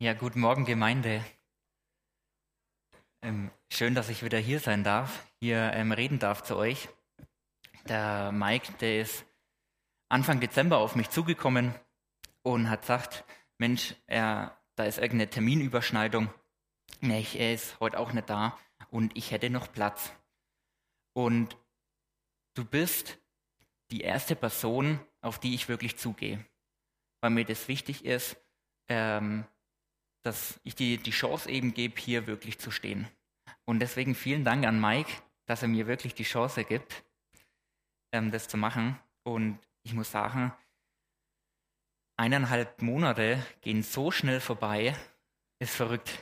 Ja, guten Morgen, Gemeinde. Schön, dass ich wieder hier sein darf, hier reden darf zu euch. Der Mike, der ist Anfang Dezember auf mich zugekommen und hat gesagt, Mensch, da ist irgendeine Terminüberschneidung. Er ist heute auch nicht da und ich hätte noch Platz. Und du bist die erste Person, auf die ich wirklich zugehe, weil mir das wichtig ist, dass ich dir die Chance eben gebe, hier wirklich zu stehen. Und deswegen vielen Dank an Mike, dass er mir wirklich die Chance gibt, das zu machen. Und ich muss sagen, 1,5 Monate gehen so schnell vorbei, ist verrückt.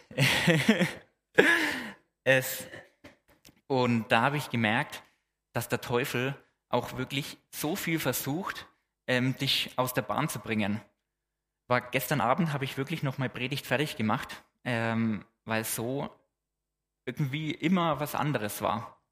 Und da habe ich gemerkt, dass der Teufel auch wirklich so viel versucht, dich aus der Bahn zu bringen. Gestern Abend habe ich wirklich noch mal Predigt fertig gemacht, weil so irgendwie immer was anderes war.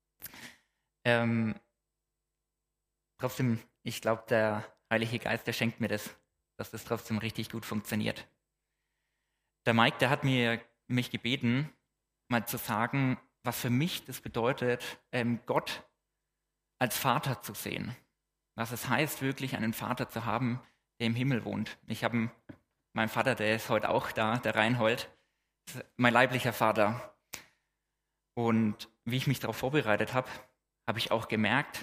Trotzdem, ich glaube, der Heilige Geist, der schenkt mir das, dass das trotzdem richtig gut funktioniert. Der Mike, der hat mich gebeten, mal zu sagen, was für mich das bedeutet, Gott als Vater zu sehen. Was es heißt, wirklich einen Vater zu haben, der im Himmel wohnt. Ich habe meinen Vater, der ist heute auch da, der Reinhold, mein leiblicher Vater. Und wie ich mich darauf vorbereitet habe, habe ich auch gemerkt,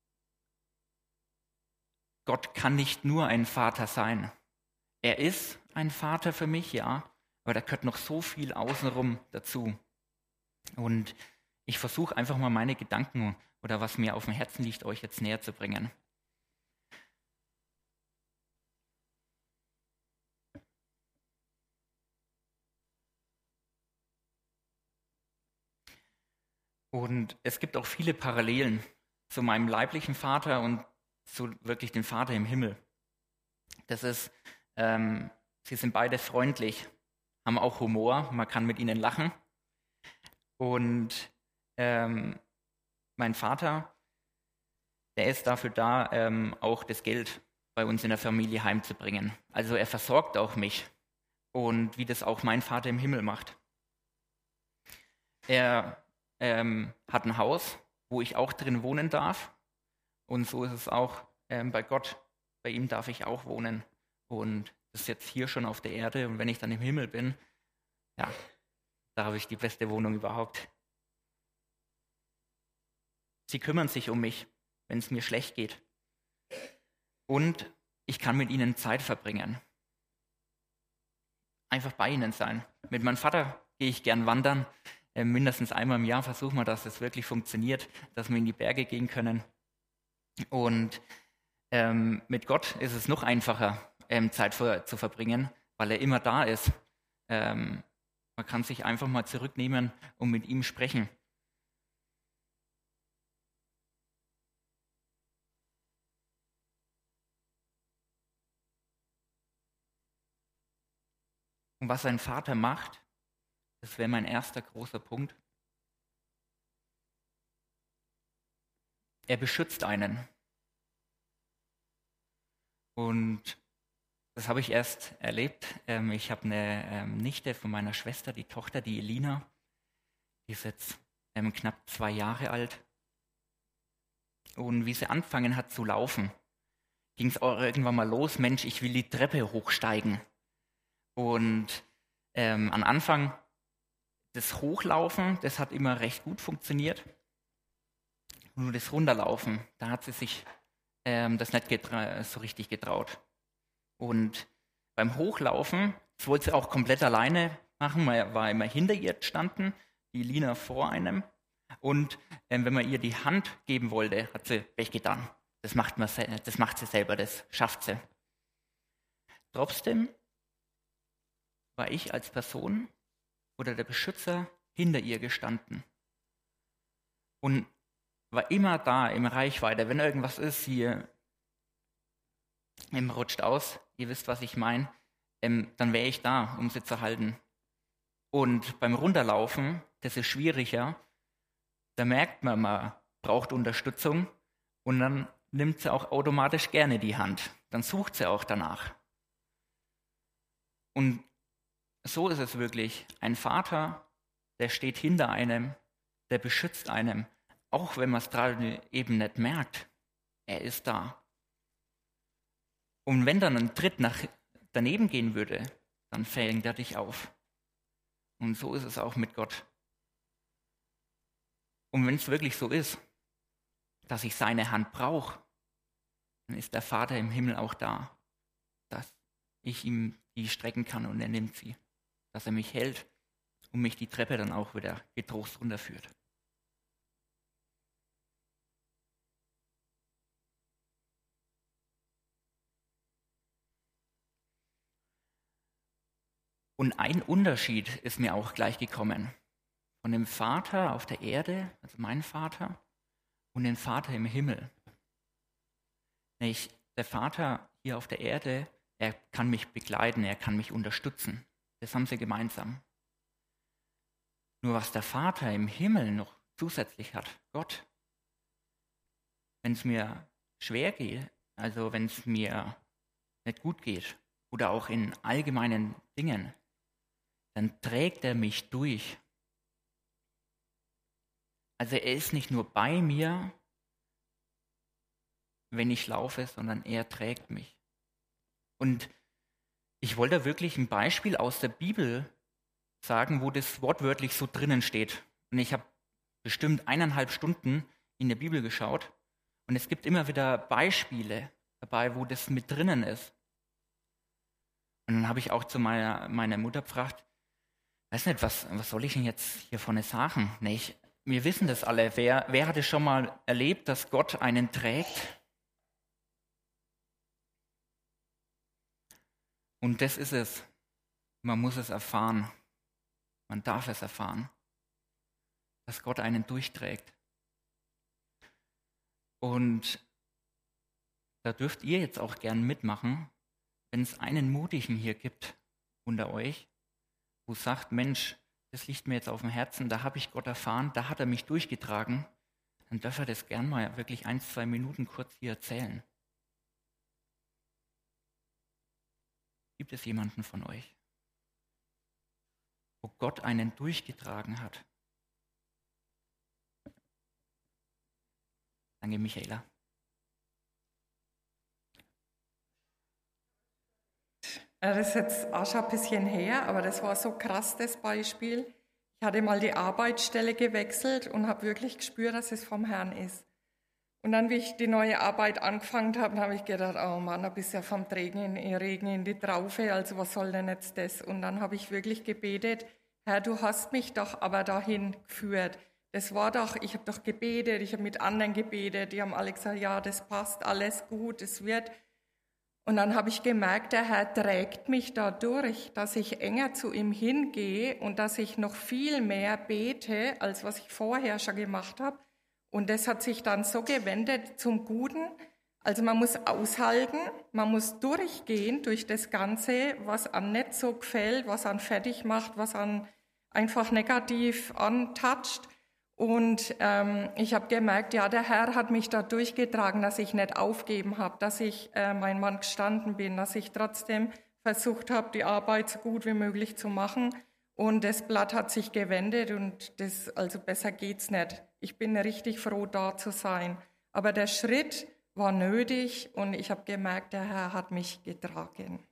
Gott kann nicht nur ein Vater sein. Er ist ein Vater für mich, ja, aber da gehört noch so viel außenrum dazu. Und ich versuche einfach mal meine Gedanken oder was mir auf dem Herzen liegt, euch jetzt näher zu bringen. Und es gibt auch viele Parallelen zu meinem leiblichen Vater und zu wirklich dem Vater im Himmel. Das ist, sie sind beide freundlich, haben auch Humor, man kann mit ihnen lachen. Und mein Vater, der ist dafür da, auch das Geld bei uns in der Familie heimzubringen. Also er versorgt auch mich und wie das auch mein Vater im Himmel macht. Er hat ein Haus, wo ich auch drin wohnen darf. Und so ist es auch bei Gott. Bei ihm darf ich auch wohnen. Und das ist jetzt hier schon auf der Erde. Und wenn ich dann im Himmel bin, ja, da habe ich die beste Wohnung überhaupt. Sie kümmern sich um mich, wenn es mir schlecht geht. Und ich kann mit ihnen Zeit verbringen. Einfach bei ihnen sein. Mit meinem Vater gehe ich gern wandern. Mindestens einmal im Jahr versuchen wir, dass es wirklich funktioniert, dass wir in die Berge gehen können. Und mit Gott ist es noch einfacher, Zeit zu verbringen, weil er immer da ist. Man kann sich einfach mal zurücknehmen und mit ihm sprechen. Und was ein Vater macht, das wäre mein erster großer Punkt. Er beschützt einen. Und das habe ich erst erlebt. Ich habe eine Nichte von meiner Schwester, die Tochter, die Elina. Die ist jetzt knapp 2 Jahre alt. Und wie sie angefangen hat zu laufen, ging es auch irgendwann mal los, Mensch, ich will die Treppe hochsteigen. Und am Anfang das Hochlaufen, das hat immer recht gut funktioniert. Nur das Runterlaufen, da hat sie sich das nicht so richtig getraut. Und beim Hochlaufen, das wollte sie auch komplett alleine machen, man war immer hinter ihr gestanden, die Lina vor einem. Und wenn man ihr die Hand geben wollte, hat sie weggetan. Das macht sie selber, das schafft sie. Trotzdem war ich als Person oder der Beschützer hinter ihr gestanden und war immer da in Reichweite. Wenn irgendwas ist, hier rutscht aus, ihr wisst, was ich meine, dann wäre ich da, um sie zu halten. Und beim Runterlaufen, das ist schwieriger, da merkt man braucht Unterstützung und dann nimmt sie auch automatisch gerne die Hand. Dann sucht sie auch danach. Und so ist es wirklich. Ein Vater, der steht hinter einem, der beschützt einem, auch wenn man es gerade eben nicht merkt. Er ist da. Und wenn dann ein Tritt daneben gehen würde, dann fängt er dich auf. Und so ist es auch mit Gott. Und wenn es wirklich so ist, dass ich seine Hand brauche, dann ist der Vater im Himmel auch da, dass ich ihm die strecken kann und er nimmt sie. Dass er mich hält und mich die Treppe dann auch wieder getrost runterführt. Und ein Unterschied ist mir auch gleich gekommen. Von dem Vater auf der Erde, also mein Vater, und dem Vater im Himmel. Der Vater hier auf der Erde, er kann mich begleiten, er kann mich unterstützen. Das haben sie gemeinsam. Nur was der Vater im Himmel noch zusätzlich hat, Gott, wenn es mir schwer geht, also wenn es mir nicht gut geht oder auch in allgemeinen Dingen, dann trägt er mich durch. Also er ist nicht nur bei mir, wenn ich laufe, sondern er trägt mich. Und ich wollte da wirklich ein Beispiel aus der Bibel sagen, wo das wortwörtlich so drinnen steht. Und ich habe bestimmt 1,5 Stunden in der Bibel geschaut und es gibt immer wieder Beispiele dabei, wo das mit drinnen ist. Und dann habe ich auch zu meiner Mutter gefragt, weiß nicht, was soll ich denn jetzt hier vorne sagen? Wir wissen das alle. Wer hat es schon mal erlebt, dass Gott einen trägt? Und das ist es. Man muss es erfahren. Man darf es erfahren, dass Gott einen durchträgt. Und da dürft ihr jetzt auch gern mitmachen, wenn es einen Mutigen hier gibt unter euch, wo sagt, Mensch, das liegt mir jetzt auf dem Herzen, da habe ich Gott erfahren, da hat er mich durchgetragen, dann darf er das gern mal wirklich 1-2 Minuten kurz hier erzählen. Gibt es jemanden von euch, wo Gott einen durchgetragen hat? Danke, Michaela. Das ist jetzt auch schon ein bisschen her, aber das war so krass, das Beispiel. Ich hatte mal die Arbeitsstelle gewechselt und habe wirklich gespürt, dass es vom Herrn ist. Und dann, wie ich die neue Arbeit angefangen habe ich gedacht, oh Mann, da bist du ja vom Regen in die Traufe, also was soll denn jetzt das? Und dann habe ich wirklich gebetet, Herr, du hast mich doch aber dahin geführt. Das war doch, ich habe doch gebetet, ich habe mit anderen gebetet, die haben alle gesagt, ja, das passt, alles gut, es wird. Und dann habe ich gemerkt, der Herr trägt mich dadurch, dass ich enger zu ihm hingehe und dass ich noch viel mehr bete, als was ich vorher schon gemacht habe. Und das hat sich dann so gewendet zum Guten. Also man muss aushalten, man muss durchgehen durch das Ganze, was einem nicht so gefällt, was einen fertig macht, was einen einfach negativ antatscht. Und ich habe gemerkt, ja, der Herr hat mich da durchgetragen, dass ich nicht aufgeben habe, dass ich mein Mann gestanden bin, dass ich trotzdem versucht habe, die Arbeit so gut wie möglich zu machen. Und das Blatt hat sich gewendet und also besser geht's nicht. Ich bin richtig froh, da zu sein. Aber der Schritt war nötig und ich habe gemerkt, der Herr hat mich getragen.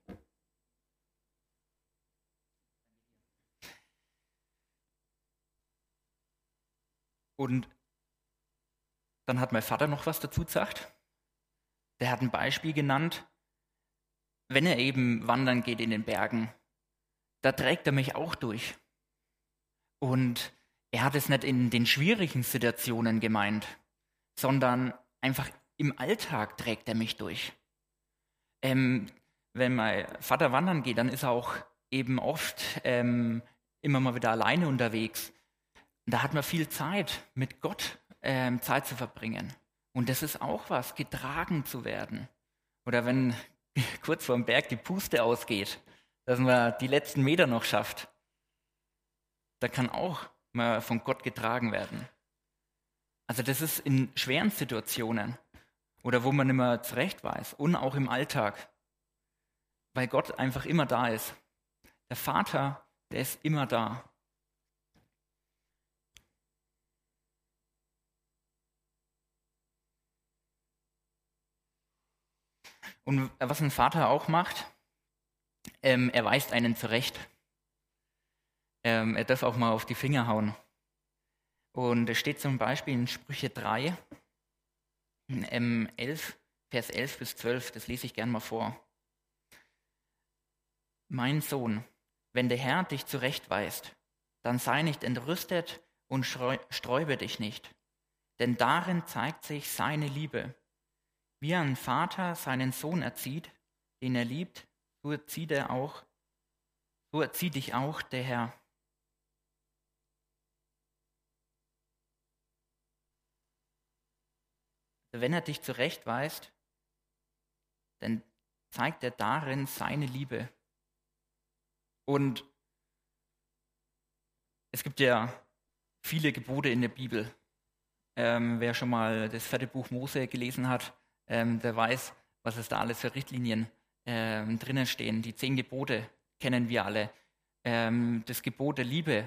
Und dann hat mein Vater noch was dazu gesagt. Der hat ein Beispiel genannt, wenn er eben wandern geht in den Bergen, da trägt er mich auch durch. Und er hat es nicht in den schwierigen Situationen gemeint, sondern einfach im Alltag trägt er mich durch. Wenn mein Vater wandern geht, dann ist er auch eben oft immer mal wieder alleine unterwegs. Da hat man viel Zeit, mit Gott Zeit zu verbringen. Und das ist auch was, getragen zu werden. Oder wenn kurz vor dem Berg die Puste ausgeht, dass man die letzten Meter noch schafft, da kann auch mal von Gott getragen werden. Also das ist in schweren Situationen oder wo man nicht mehr zurecht weiß und auch im Alltag, weil Gott einfach immer da ist. Der Vater Der ist immer da. Und was ein Vater auch macht, er weist einen zurecht. Er darf auch mal auf die Finger hauen. Und es steht zum Beispiel in Sprüche 3, 11, Vers 11 bis 12, das lese ich gern mal vor. Mein Sohn, wenn der Herr dich zurechtweist, dann sei nicht entrüstet und sträube dich nicht, denn darin zeigt sich seine Liebe. Wie ein Vater seinen Sohn erzieht, den er liebt, so erzieht dich auch der Herr. Wenn er dich zurechtweist, dann zeigt er darin seine Liebe. Und es gibt ja viele Gebote in der Bibel. Wer schon mal das 4. Buch Mose gelesen hat, der weiß, was es da alles für Richtlinien drinnen stehen. Die 10 Gebote kennen wir alle. Das Gebot der Liebe.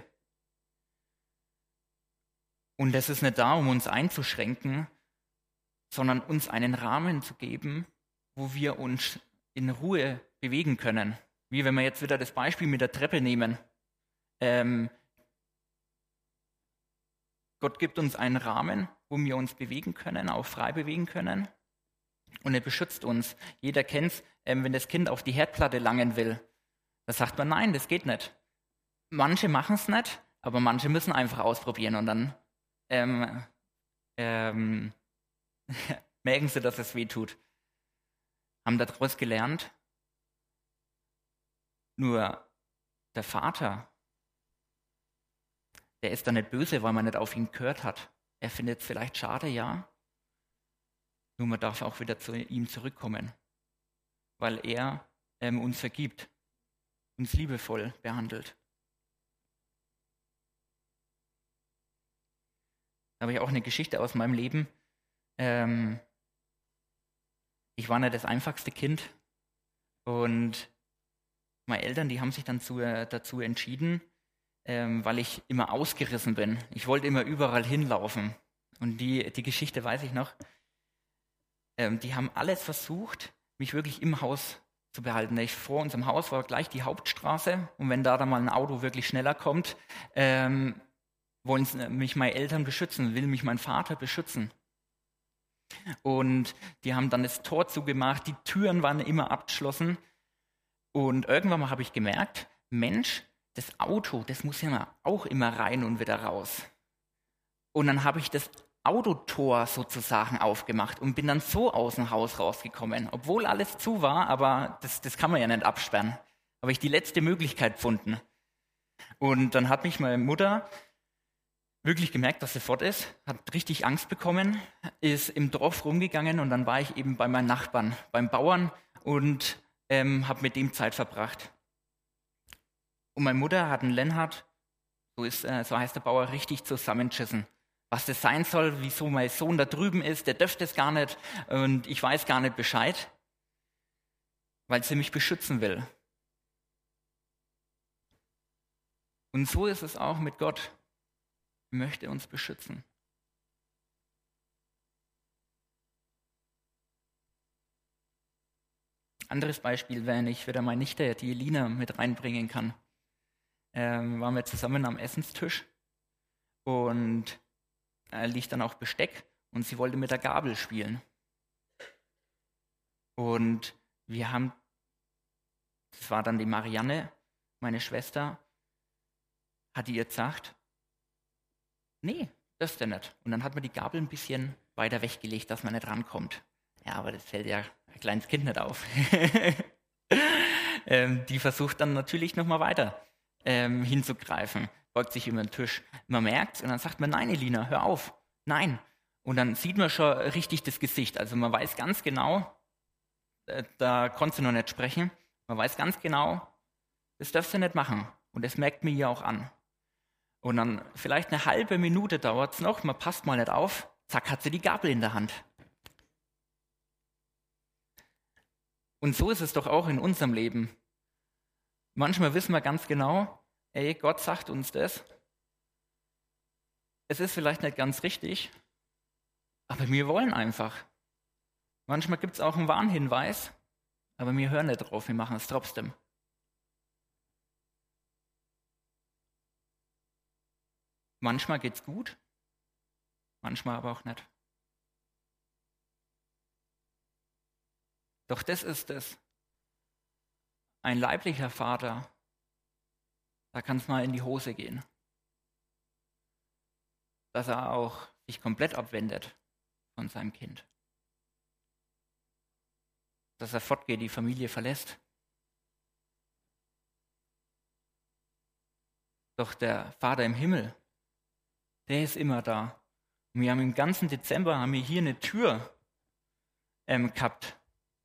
Und das ist nicht da, um uns einzuschränken, sondern uns einen Rahmen zu geben, wo wir uns in Ruhe bewegen können. Wie wenn wir jetzt wieder das Beispiel mit der Treppe nehmen. Gott gibt uns einen Rahmen, wo wir uns bewegen können, auch frei bewegen können. Und er beschützt uns. Jeder kennt es, wenn das Kind auf die Herdplatte langen will. Da sagt man, nein, das geht nicht. Manche machen es nicht, aber manche müssen einfach ausprobieren. Und dann merken sie, dass es weh tut. Haben daraus gelernt. Nur der Vater, der ist dann nicht böse, weil man nicht auf ihn gehört hat. Er findet es vielleicht schade, ja. Nur man darf auch wieder zu ihm zurückkommen, weil er uns vergibt, uns liebevoll behandelt. Da habe ich auch eine Geschichte aus meinem Leben. Ich war nicht das einfachste Kind und meine Eltern, die haben sich dann dazu entschieden, weil ich immer ausgerissen bin. Ich wollte immer überall hinlaufen. Und die Geschichte weiß ich noch. Die haben alles versucht, mich wirklich im Haus zu behalten. Vor unserem Haus war gleich die Hauptstraße. Und wenn da dann mal ein Auto wirklich schneller kommt, wollen mich meine Eltern beschützen, will mich mein Vater beschützen. Und die haben dann das Tor zugemacht, die Türen waren immer abgeschlossen. Und irgendwann mal habe ich gemerkt, Mensch, das Auto, das muss ja auch immer rein und wieder raus. Und dann habe ich das Autotor sozusagen aufgemacht und bin dann so aus dem Haus rausgekommen. Obwohl alles zu war, aber das kann man ja nicht absperren. Habe ich die letzte Möglichkeit gefunden. Und dann hat mich meine Mutter wirklich gemerkt, dass sie fort ist, hat richtig Angst bekommen, ist im Dorf rumgegangen und dann war ich eben bei meinen Nachbarn, beim Bauern und habe mit dem Zeit verbracht. Und meine Mutter hat einen Lennart, so heißt der Bauer, richtig zusammengeschissen. Was das sein soll, wieso mein Sohn da drüben ist, der dürfte es gar nicht und ich weiß gar nicht Bescheid, weil sie mich beschützen will. Und so ist es auch mit Gott. Er möchte uns beschützen. Anderes Beispiel, wenn ich wieder meine Nichte, die Elina, mit reinbringen kann. Waren wir zusammen am Essenstisch und liegt dann auch Besteck und sie wollte mit der Gabel spielen. Und das war dann die Marianne, meine Schwester, hat ihr gesagt, nee, das ist ja nicht. Und dann hat man die Gabel ein bisschen weiter weggelegt, dass man nicht rankommt. Ja, aber das fällt ja ein kleines Kind nicht auf. Die versucht dann natürlich nochmal weiter hinzugreifen, beugt sich über den Tisch. Man merkt und dann sagt man, nein, Elina, hör auf, nein. Und dann sieht man schon richtig das Gesicht. Also man weiß ganz genau, da konnte sie noch nicht sprechen, man weiß ganz genau, das darfst du nicht machen. Und das merkt mir ja auch an. Und dann vielleicht eine halbe Minute dauert es noch, man passt mal nicht auf, zack, hat sie die Gabel in der Hand. Und so ist es doch auch in unserem Leben. Manchmal wissen wir ganz genau, ey, Gott sagt uns das. Es ist vielleicht nicht ganz richtig, aber wir wollen einfach. Manchmal gibt es auch einen Warnhinweis, aber wir hören nicht drauf, wir machen es trotzdem. Manchmal geht's gut, manchmal aber auch nicht. Doch das ist es. Ein leiblicher Vater, da kann es mal in die Hose gehen. Dass er auch sich komplett abwendet von seinem Kind. Dass er fortgeht, die Familie verlässt. Doch der Vater im Himmel, der ist immer da. Und wir haben im ganzen Dezember haben wir hier eine Tür gehabt.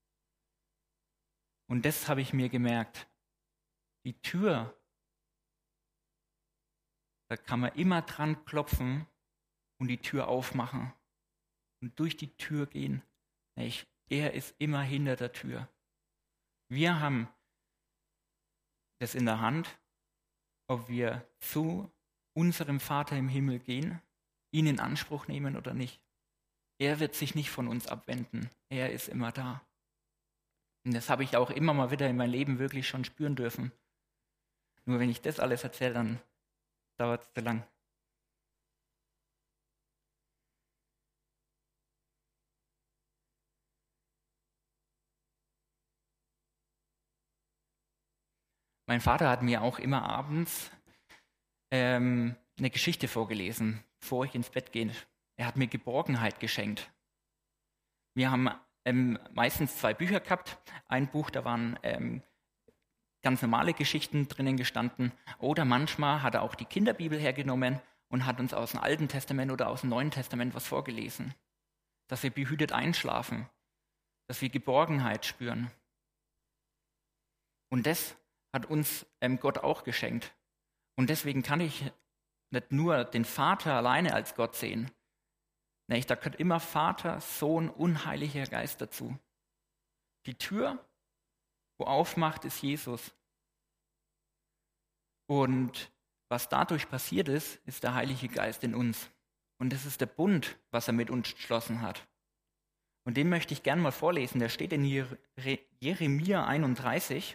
Und das habe ich mir gemerkt. Die Tür, da kann man immer dran klopfen und die Tür aufmachen und durch die Tür gehen. Er ist immer hinter der Tür. Wir haben das in der Hand, ob wir zu unserem Vater im Himmel gehen, ihn in Anspruch nehmen oder nicht. Er wird sich nicht von uns abwenden. Er ist immer da. Und das habe ich auch immer mal wieder in meinem Leben wirklich schon spüren dürfen. Nur wenn ich das alles erzähle, dann dauert es zu lang. Mein Vater hat mir auch immer abends eine Geschichte vorgelesen, bevor ich ins Bett gehe. Er hat mir Geborgenheit geschenkt. Wir haben meistens 2 Bücher gehabt. Ein Buch, da waren ganz normale Geschichten drinnen gestanden. Oder manchmal hat er auch die Kinderbibel hergenommen und hat uns aus dem Alten Testament oder aus dem Neuen Testament was vorgelesen. Dass wir behütet einschlafen, dass wir Geborgenheit spüren. Und das hat uns Gott auch geschenkt. Und deswegen kann ich nicht nur den Vater alleine als Gott sehen. Nee, da gehört immer Vater, Sohn und Heiliger Geist dazu. Die Tür, wo aufmacht, ist Jesus. Und was dadurch passiert ist, ist der Heilige Geist in uns. Und das ist der Bund, was er mit uns geschlossen hat. Und den möchte ich gerne mal vorlesen. Der steht in Jeremia 31.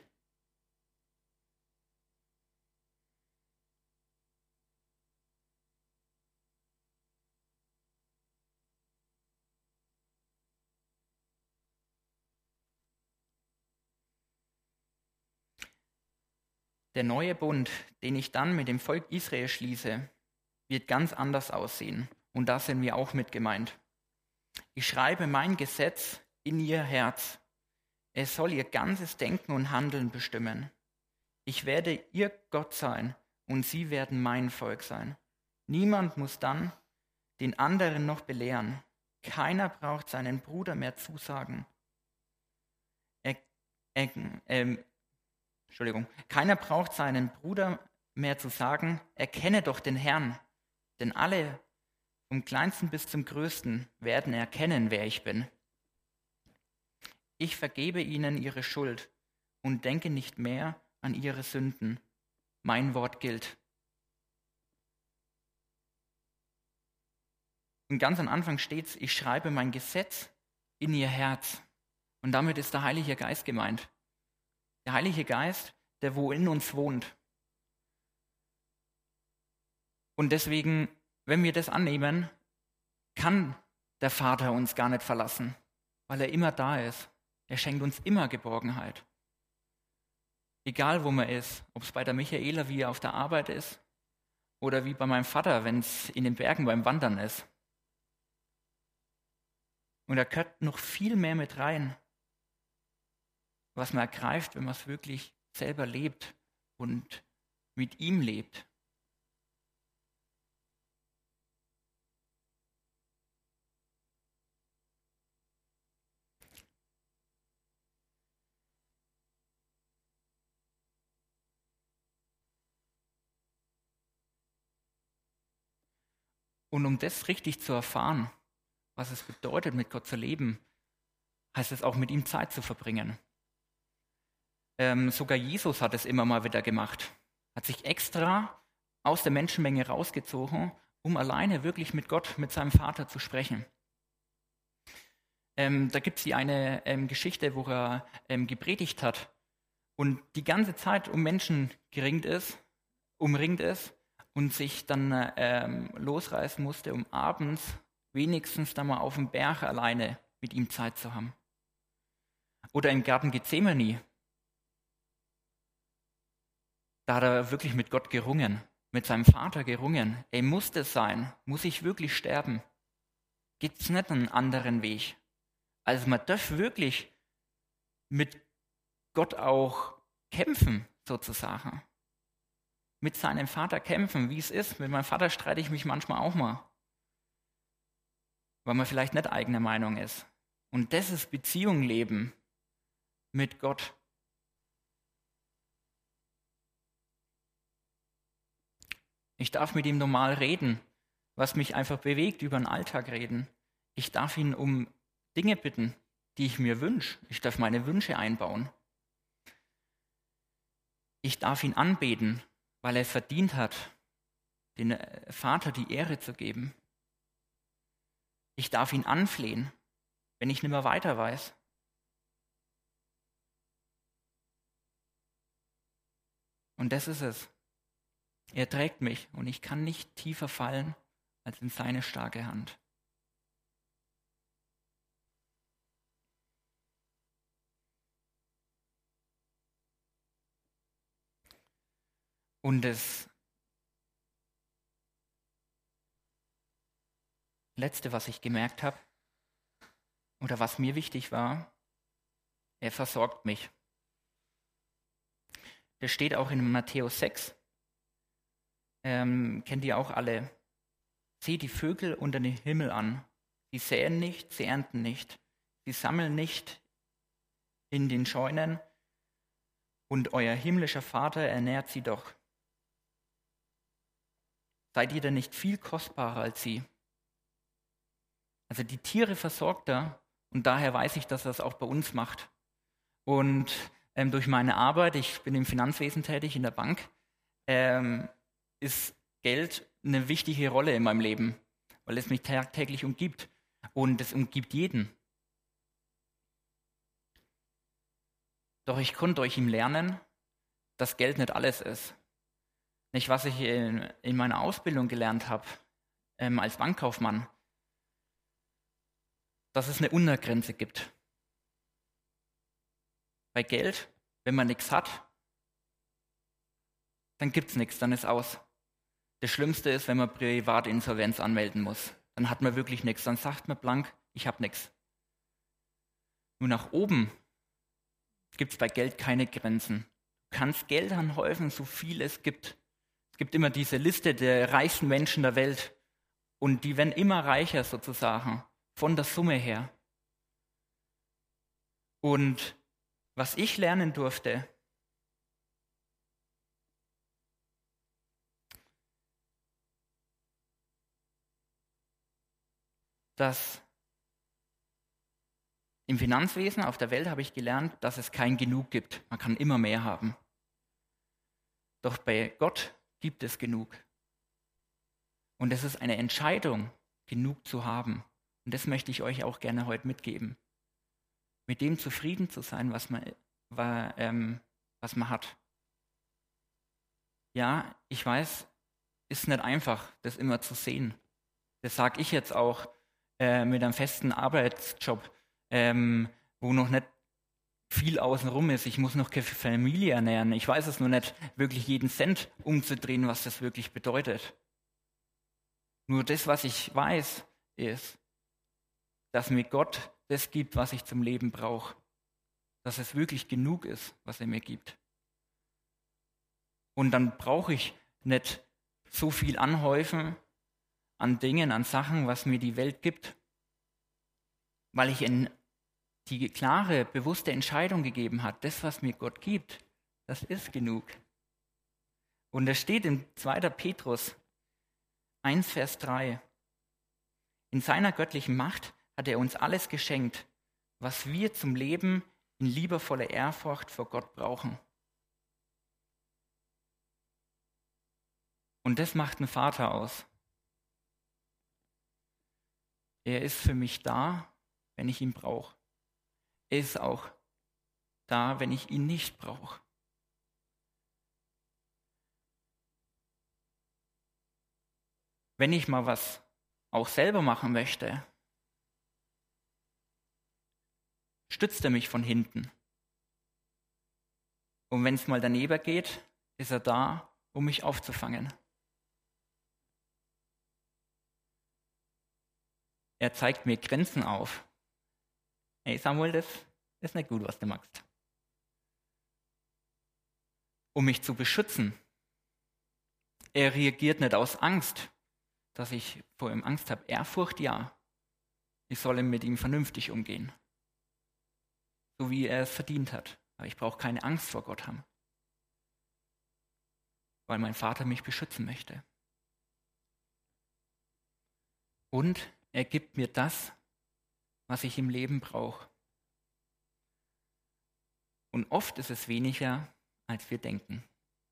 Der neue Bund, den ich dann mit dem Volk Israel schließe, wird ganz anders aussehen. Und da sind wir auch mit gemeint. Ich schreibe mein Gesetz in ihr Herz. Es soll ihr ganzes Denken und Handeln bestimmen. Ich werde ihr Gott sein und sie werden mein Volk sein. Niemand muss dann den anderen noch belehren. Keiner braucht seinen Bruder mehr zusagen. Keiner braucht seinen Bruder mehr zu sagen, erkenne doch den Herrn, denn alle, vom Kleinsten bis zum Größten, werden erkennen, wer ich bin. Ich vergebe ihnen ihre Schuld und denke nicht mehr an ihre Sünden. Mein Wort gilt. Und ganz am Anfang steht's, ich schreibe mein Gesetz in ihr Herz. Und damit ist der Heilige Geist gemeint. Der Heilige Geist, der wo in uns wohnt. Und deswegen, wenn wir das annehmen, kann der Vater uns gar nicht verlassen, weil er immer da ist. Er schenkt uns immer Geborgenheit. Egal wo man ist, ob es bei der Michaela wie auf der Arbeit ist oder wie bei meinem Vater, wenn es in den Bergen beim Wandern ist. Und da gehört noch viel mehr mit rein, was man ergreift, wenn man es wirklich selber lebt und mit ihm lebt. Und um das richtig zu erfahren, was es bedeutet, mit Gott zu leben, heißt es auch, mit ihm Zeit zu verbringen. Sogar Jesus hat es immer mal wieder gemacht. Hat sich extra aus der Menschenmenge rausgezogen, um alleine wirklich mit Gott, mit seinem Vater zu sprechen. Da gibt es die eine Geschichte, wo er gepredigt hat und die ganze Zeit um Menschen umringt ist und sich dann losreißen musste, um abends wenigstens dann mal auf dem Berg alleine mit ihm Zeit zu haben. Oder im Garten Gethsemane. Da hat er wirklich mit Gott gerungen, mit seinem Vater gerungen. Ey, muss das sein? Muss ich wirklich sterben? Gibt es nicht einen anderen Weg? Also man darf wirklich mit Gott auch kämpfen, sozusagen. Mit seinem Vater kämpfen, wie es ist. Mit meinem Vater streite ich mich manchmal auch mal. Weil man vielleicht nicht eigener Meinung ist. Und das ist Beziehung leben mit Gott. Ich darf mit ihm normal reden, was mich einfach bewegt, über den Alltag reden. Ich darf ihn um Dinge bitten, die ich mir wünsche. Ich darf meine Wünsche einbauen. Ich darf ihn anbeten, weil er es verdient hat, den Vater die Ehre zu geben. Ich darf ihn anflehen, wenn ich nicht mehr weiter weiß. Und das ist es. Er trägt mich und ich kann nicht tiefer fallen als in seine starke Hand. Und das Letzte, was ich gemerkt habe, oder was mir wichtig war, er versorgt mich. Das steht auch in Matthäus 6. Kennt ihr auch alle. Seht die Vögel unter den Himmel an. Sie säen nicht, sie ernten nicht. Sie sammeln nicht in den Scheunen. Und euer himmlischer Vater ernährt sie doch. Seid ihr denn nicht viel kostbarer als sie? Also die Tiere versorgt er und daher weiß ich, dass er es auch bei uns macht. Und durch meine Arbeit, ich bin im Finanzwesen tätig, in der Bank, ist Geld eine wichtige Rolle in meinem Leben, weil es mich tagtäglich umgibt. Und es umgibt jeden. Doch ich konnte durch ihn lernen, dass Geld nicht alles ist. Nicht, was ich in meiner Ausbildung gelernt habe, als Bankkaufmann, dass es eine Untergrenze gibt. Bei Geld, wenn man nichts hat, dann gibt es nichts, dann ist aus. Das Schlimmste ist, wenn man Privatinsolvenz anmelden muss. Dann hat man wirklich nichts. Dann sagt man blank, ich habe nichts. Nur nach oben gibt es bei Geld keine Grenzen. Du kannst Geld anhäufen, so viel es gibt. Es gibt immer diese Liste der reichsten Menschen der Welt. Und die werden immer reicher sozusagen, von der Summe her. Und was ich lernen durfte, dass im Finanzwesen auf der Welt habe ich gelernt, dass es kein Genug gibt. Man kann immer mehr haben. Doch bei Gott gibt es genug. Und es ist eine Entscheidung, genug zu haben. Und das möchte ich euch auch gerne heute mitgeben. Mit dem zufrieden zu sein, was man hat. Ja, ich weiß, ist nicht einfach, das immer zu sehen. Das sage ich jetzt auch mit einem festen Arbeitsjob, wo noch nicht viel außenrum ist. Ich muss noch keine Familie ernähren. Ich weiß es nur nicht, wirklich jeden Cent umzudrehen, was das wirklich bedeutet. Nur das, was ich weiß, ist, dass mir Gott das gibt, was ich zum Leben brauche. Dass es wirklich genug ist, was er mir gibt. Und dann brauche ich nicht so viel anhäufen an Dingen, an Sachen, was mir die Welt gibt, weil ich die klare, bewusste Entscheidung gegeben habe, das, was mir Gott gibt, das ist genug. Und es steht in 2. Petrus 1, Vers 3. In seiner göttlichen Macht hat er uns alles geschenkt, was wir zum Leben in liebevoller Ehrfurcht vor Gott brauchen. Und das macht ein Vater aus. Er ist für mich da, wenn ich ihn brauche. Er ist auch da, wenn ich ihn nicht brauche. Wenn ich mal was auch selber machen möchte, stützt er mich von hinten. Und wenn es mal daneben geht, ist er da, um mich aufzufangen. Er zeigt mir Grenzen auf. Hey Samuel, das ist nicht gut, was du machst. Um mich zu beschützen. Er reagiert nicht aus Angst, dass ich vor ihm Angst habe. Ehrfurcht, ja. Ich soll mit ihm vernünftig umgehen. So wie er es verdient hat. Aber ich brauche keine Angst vor Gott haben. Weil mein Vater mich beschützen möchte. Und er gibt mir das, was ich im Leben brauche. Und oft ist es weniger, als wir denken.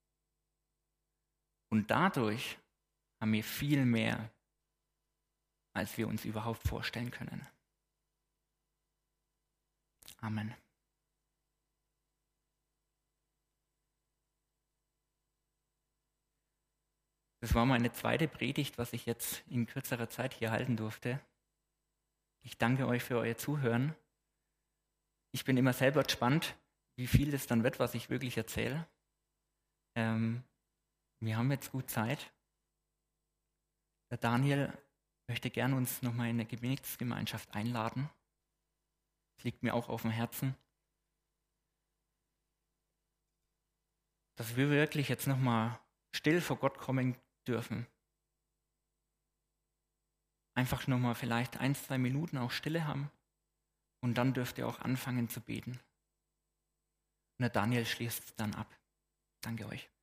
Und dadurch haben wir viel mehr, als wir uns überhaupt vorstellen können. Amen. Das war meine zweite Predigt, was ich jetzt in kürzerer Zeit hier halten durfte. Ich danke euch für euer Zuhören. Ich bin immer selber gespannt, wie viel es dann wird, was ich wirklich erzähle. Wir haben jetzt gut Zeit. Der Daniel möchte gern uns nochmal in eine Gebetsgemeinschaft einladen. Das liegt mir auch auf dem Herzen. Dass wir wirklich jetzt nochmal still vor Gott kommen dürfen. Einfach nochmal vielleicht 1-2 Minuten auch Stille haben. Und dann dürft ihr auch anfangen zu beten. Und der Daniel schließt es dann ab. Danke euch.